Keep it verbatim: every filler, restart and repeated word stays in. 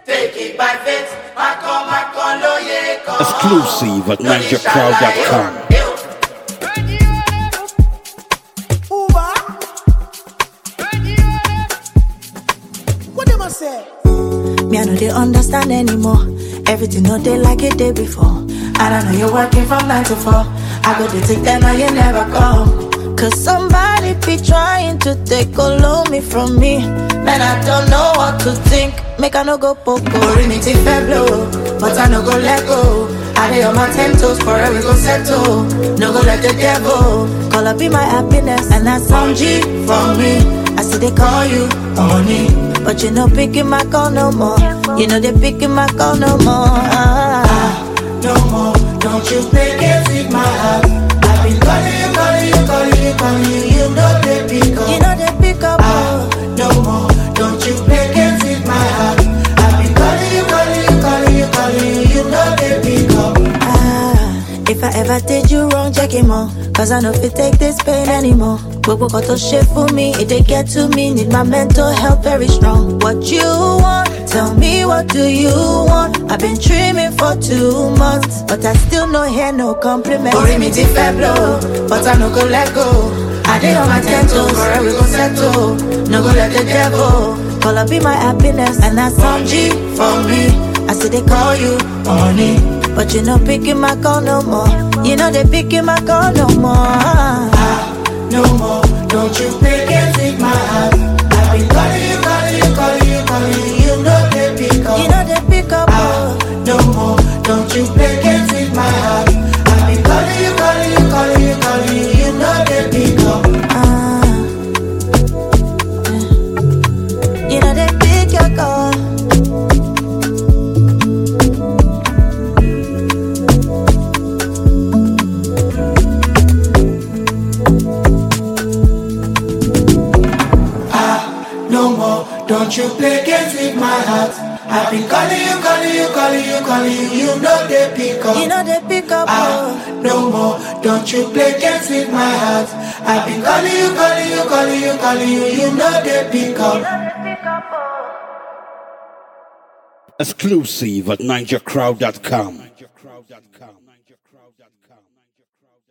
Take it by faith. Mako, mako, loye, ko. Exclusive at niger crowd dot com. What them I say? Me, I know they understand anymore. Everything no they like it day before. And I know you're working from nine to four. I go to take that now you never come. Cause somebody be trying to take all of me from me. Man, I don't know what to think. Make I no go poco. Ring it if I blow, but I no go let go. I lay on my ten toes, forever go settle. No go let the devil call up be my happiness. And that's some G for me. I see they call you honey, but you know picking my call no more. You know they picking my call no more. Ah, ah, no more. Don't you play games with my heart. I've been calling you, calling you, calling you, calling you. You know they pick up. You know they pick up. Ah, no more. Don't you play games with my heart. I've been calling you, calling you, calling you, calling you. You know they pick up. Ah, if I ever did you wrong, check him out. Cause I know if it take this pain anymore. Gbogbo got to shit for me, it they get to me. Need my mental health very strong. What you want? Tell me what do you want? I've been dreaming for two months, but I still no hear no compliment. Ring me if I blow, but I no go let go. I did on my ten toes, forever we go settle. No go let the devil call up be my happiness, and that's some G for me. I see they call you honey, but you know picking my call no more. You know they picking my call no more. Ah, no more. Don't you play games with my heart. I've been calling you, calling you, calling you, calling you. You know they pick up. You know they pick up. Ah, no more. Don't you play games with my heart. I've been calling you, calling you, calling you, calling you. You know they pick up. Ah, yeah. You know they pick your call. Don't you play games with my heart. I've been calling you, calling you, calling you, calling you. You know they pick up. You know they pick up. Ah, no more. Don't you play games with my heart. I've been calling you, calling you, calling you, calling you. You know they pick up. Exclusive at niger crowd dot com.